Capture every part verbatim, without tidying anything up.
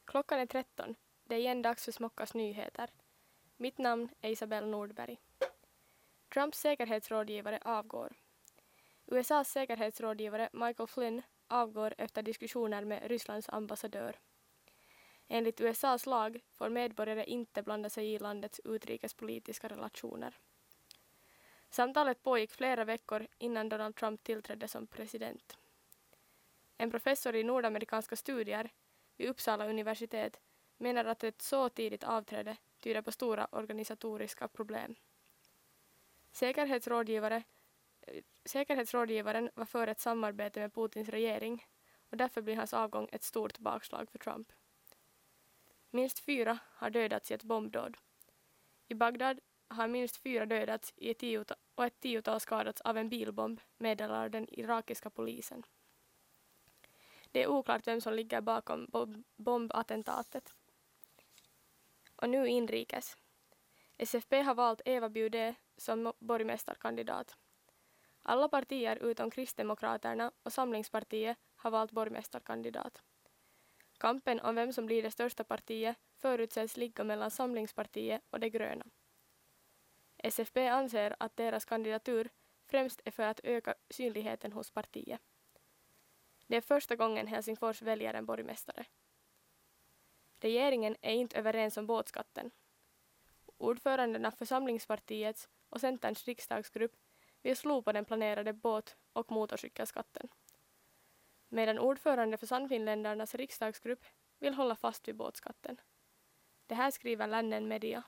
Klockan är tretton. Det är igen dags för Smockas nyheter. Mitt namn är Isabel Nordberg. Trumps säkerhetsrådgivare avgår. U S A:s säkerhetsrådgivare Michael Flynn avgår efter diskussioner med Rysslands ambassadör. Enligt U S A:s lag får medborgare inte blanda sig i landets utrikespolitiska relationer. Samtalet pågick flera veckor innan Donald Trump tillträdde som president. En professor i nordamerikanska studier vid Uppsala universitet menar att ett så tidigt avträde tyder på stora organisatoriska problem. Säkerhetsrådgivare, säkerhetsrådgivaren var för ett samarbete med Putins regering och därför blir hans avgång ett stort bakslag för Trump. Minst fyra har dödats i ett bombdåd. I Bagdad har minst fyra dödats i ett tiotal, och ett tiotal skadats av en bilbomb, meddelar den irakiska polisen. Det är oklart vem som ligger bakom bomb- bombattentatet. Och nu inrikes. S F P har valt Eva Budé som borgmästarkandidat. Alla partier utom Kristdemokraterna och Samlingspartiet har valt borgmästarkandidat. Kampen om vem som blir det största partiet förutsätts ligga mellan Samlingspartiet och de gröna. S F P anser att deras kandidatur främst är för att öka synligheten hos partiet. Det är första gången Helsingfors väljer en borgmästare. Regeringen är inte överens om båtskatten. Ordförandena för Samlingspartiets och Centerns riksdagsgrupp vill slopa den planerade båt- och motorcykelskatten. Medan ordförande för Sannfinländarnas riksdagsgrupp vill hålla fast vid båtskatten. Det här skriver Lännen Media.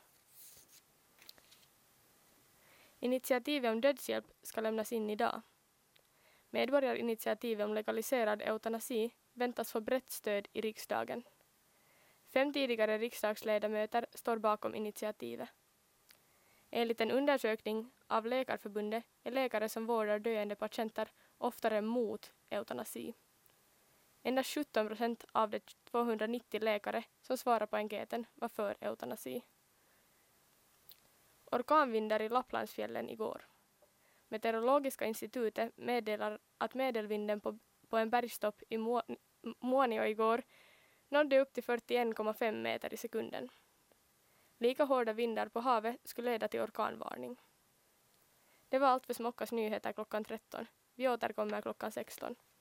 Initiativet om dödshjälp ska lämnas in idag. Medborgarinitiativet om legaliserad eutanasi väntas få brett stöd i riksdagen. Fem tidigare riksdagsledamöter står bakom initiativet. Enligt en undersökning av Läkarförbundet är läkare som vårdar döende patienter oftare mot eutanasi. Endast sjutton procent av de tvåhundranittio läkare som svarar på enkäten var för eutanasi. Orkanvindar i Lapplandsfjällen igår. Meteorologiska institutet meddelar att medelvinden på, på en bergstopp i Muonio igår nådde upp till fyrtioen komma fem meter i sekunden. Lika hårda vindar på havet skulle leda till orkanvarning. Det var allt för Smockas nyheter klockan tretton. Vi återkommer klockan sexton.